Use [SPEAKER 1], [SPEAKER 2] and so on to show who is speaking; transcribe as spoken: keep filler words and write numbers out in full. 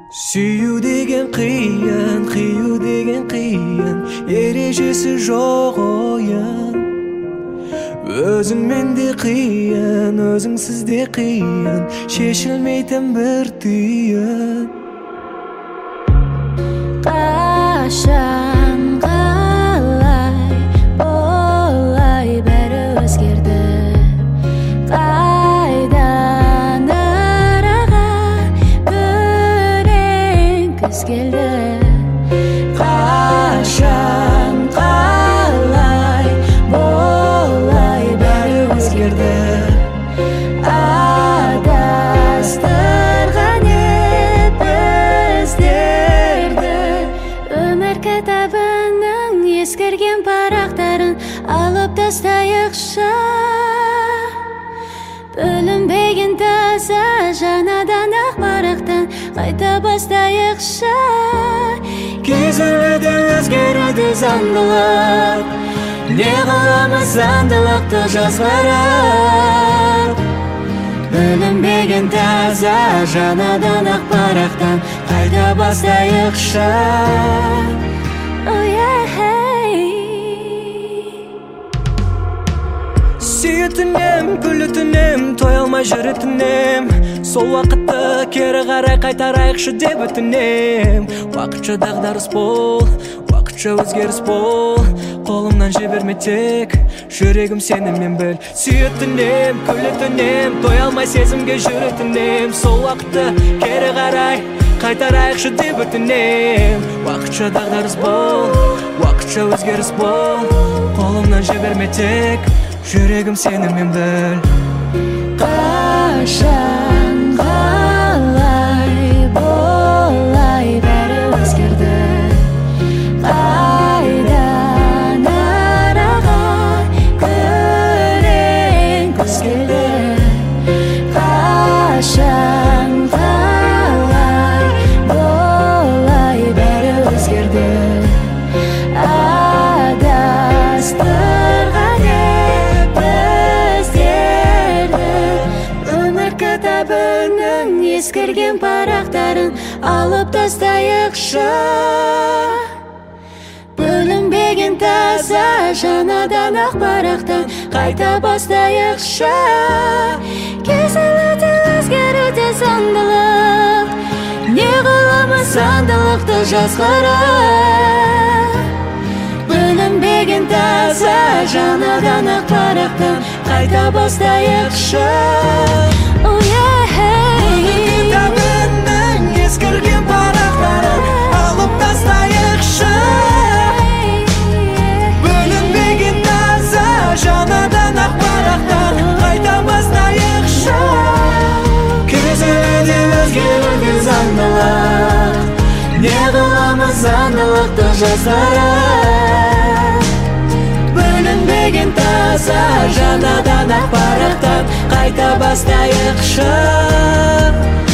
[SPEAKER 1] Süyü degen kıyın, kıyı degen kıyın, erejesi жоқ oyun. Özün mende kıyın, özüңсіз de kıyın, шешілмейтін bir tүйін.
[SPEAKER 2] Қашан қалай болай бәрі өзгерді, қайдан араға күрең күз келді. Қашан қалай болай бәрі өзгерді, адастырған еп біздерді. Өмір кітабының ескірген парақтарын алып тастайықшы, бөлінбеген таза жаңадан ақ парақтан қайта бастайықшы. Кезіледі өзгереді заңдылық, не қыламыз заңдылықты жазғырып. Бөлінбеген таза жаңадан ақ парақтан қайта бастайықшы.
[SPEAKER 1] Сүйетінем, күлітінем, той алмай жүретінем, сол уақытты кері қарай қайтарайықшы деп өтінем. Уақытша дағдарыс бол, уақытша өзгеріс бол, қолымнан жіберме тек, жүрегім сенімен біл. Сүйетінем, күлітінем, той алмай сезімге жүретінем, сол уақытты кері қарай қайтарайықшы деп өтінем. Уақытша дағдарыс бол, уақытша өзгеріс бол, қолымнан жіберме тек, жүрегім сенімен біл.
[SPEAKER 2] Қашан қалай болай бәрі өзгерді, қайдан араға күрең күз келді. Қашан қалай болай бәрі өзгерді, адастырған еп біздерді. Өмір кітабының ескірген парақтарын алып тастайықшы, бөлінбеген таза жаңадан ақ парақтан қайта бастайықшы. Кезіледі өзгеруде заңдылық, не қыламыз заңдылықты жазғырып. Бөлінбеген таза жаңадан ақ парақтан қайта бастайықшы.
[SPEAKER 1] Кітабының ескірген парақтарын алып тастайықшы, бөлінбеген таза жаңадан ақ парақтан қайта бастайықшы. Кезіледі өзгеруде заңдылық, не қыламыз заңдылықты жазғырып. Бөлінбеген таза жаңадан ақ парақтан қайта бастайықшы.